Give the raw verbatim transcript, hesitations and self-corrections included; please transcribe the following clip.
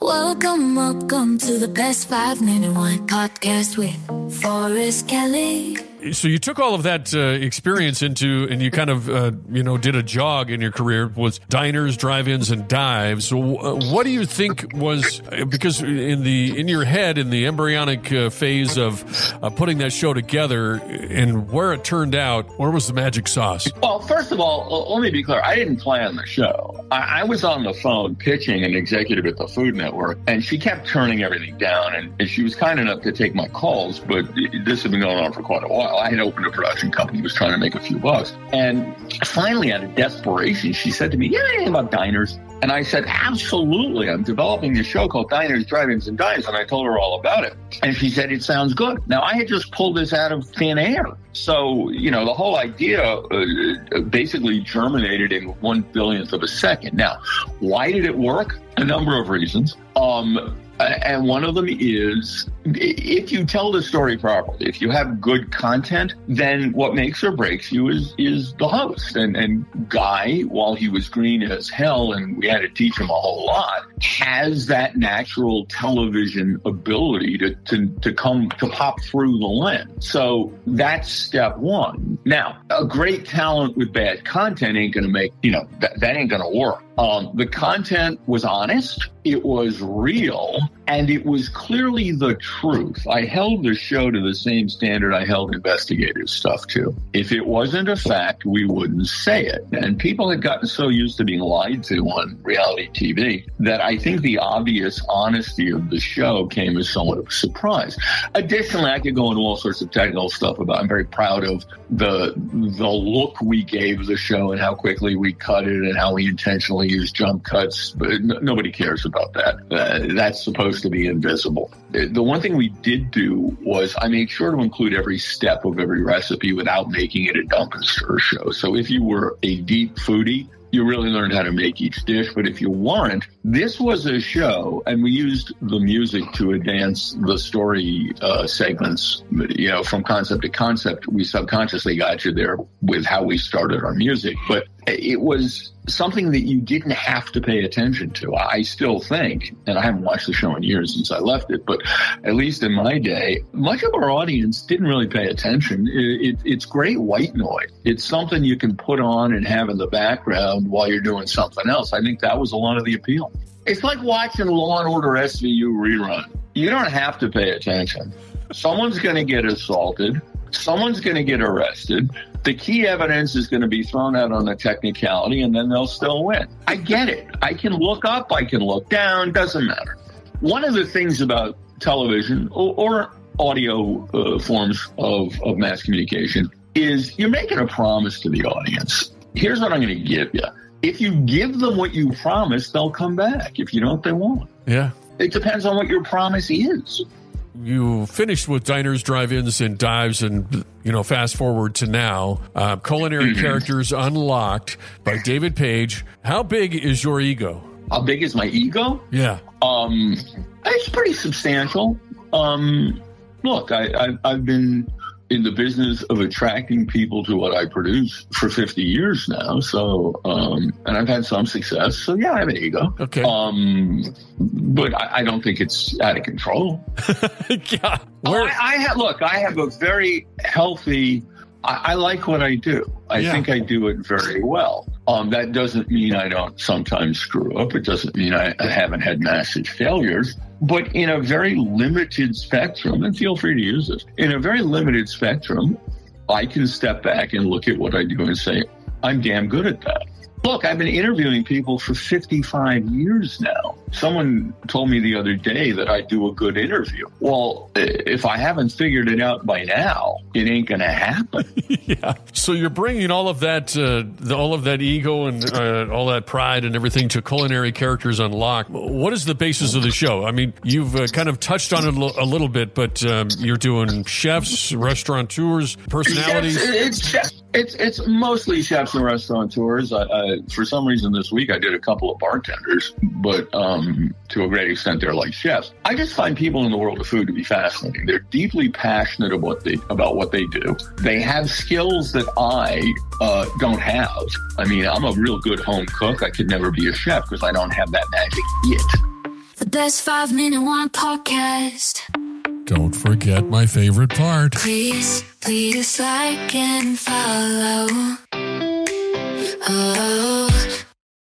Welcome, welcome to the Best Five Minute One podcast with Forrest Kelly. So you took all of that uh, experience into, and you kind of, uh, you know, did a jog in your career, was diners, drive-ins, and dives. So uh, what do you think was, because in the in your head, in the embryonic uh, phase of uh, putting that show together and where it turned out, where was the magic sauce? Well, first of all, let me be clear. I didn't plan the show. I, I was on the phone pitching an executive at the Food Network, and she kept turning everything down, and, and she was kind enough to take my calls, but this had been going on for quite a while. I had opened a production company, was trying to make a few bucks. And finally, out of desperation, she said to me, "You know anything about diners?" And I said, "Absolutely. I'm developing a show called Diners, Drive-Ins, and Dives." And I told her all about it. And she said, "It sounds good." Now, I had just pulled this out of thin air. So, you know, the whole idea uh, basically germinated in one billionth of a second. Now, why did it work? A number of reasons. Um, And one of them is, if you tell the story properly, if you have good content, then what makes or breaks you is is the host. And, and Guy, while he was green as hell and we had to teach him a whole lot, has that natural television ability to, to, to come, to pop through the lens. So that's step one. Now, a great talent with bad content ain't going to make, you know, that, that ain't going to work. Um, the content was honest, it was real, and it was clearly the truth. I held the show to the same standard I held investigative stuff to. If it wasn't a fact, we wouldn't say it. And people had gotten so used to being lied to on reality T V that I think the obvious honesty of the show came as somewhat of a surprise. Additionally, I could go into all sorts of technical stuff about, I'm very proud of the, the look we gave the show and how quickly we cut it and how we intentionally use jump cuts, but n- nobody cares about that. Uh, that's supposed to be invisible. The one thing we did do was I made sure to include every step of every recipe without making it a dump and stir show. So if you were a deep foodie, you really learned how to make each dish. But if you weren't, this was a show, and we used the music to advance the story uh, segments. You know, from concept to concept, we subconsciously got you there with how we started our music. But it was something that you didn't have to pay attention to. I still think, and I haven't watched the show in years since I left it, but at least in my day, much of our audience didn't really pay attention. It, it, it's great white noise. It's something you can put on and have in the background while you're doing something else. I think that was a lot of the appeal. It's like watching Law and Order S V U rerun. You don't have to pay attention. Someone's going to get assaulted. Someone's going to get arrested. The key evidence is going to be thrown out on a technicality, and then they'll still win. I get it. I can look up. I can look down. Doesn't matter. One of the things about television or, or audio uh, forms of, of mass communication is you're making a promise to the audience. Here's what I'm going to give you. If you give them what you promised, they'll come back. If you don't, they won't. Yeah. It depends on what your promise is. You finished with Diners, Drive-Ins, and Dives, and, you know, fast forward to now. Uh, Culinary mm-hmm. Characters Unlocked by David Page. How big is your ego? How big is my ego? Yeah. Um, it's pretty substantial. Um, look, I, I, I've been in the business of attracting people to what I produce for fifty years now. So, um, and I've had some success. So yeah, I have an ego. Okay. Um, but I, I don't think it's out of control. yeah. Oh, I, I have, look, I have a very healthy, I, I like what I do. I yeah. think I do it very well. Um, that doesn't mean I don't sometimes screw up. It doesn't mean I, I haven't had massive failures. But in a very limited spectrum, and feel free to use this, in a very limited spectrum, I can step back and look at what I do and say, I'm damn good at that. Look, I've been interviewing people for fifty-five years now. Someone told me the other day that I do a good interview. Well, if I haven't figured it out by now, it ain't going to happen. yeah. So you're bringing all of that, uh, the, all of that ego and uh, all that pride and everything to Culinary Characters Unlocked. What is the basis of the show? I mean, you've uh, kind of touched on it a little bit, but um, you're doing chefs, restaurateurs, personalities. It's, it's chefs. It's it's mostly chefs and restaurateurs. I, I, for some reason this week I did a couple of bartenders, but um, to a great extent they're like chefs. I just find people in the world of food to be fascinating. They're deeply passionate about what they about what they do. They have skills that I uh, don't have. I mean, I'm a real good home cook. I could never be a chef because I don't have that magic yet. The best five minute one podcast. Don't forget my favorite part. Please, please like and follow. Oh.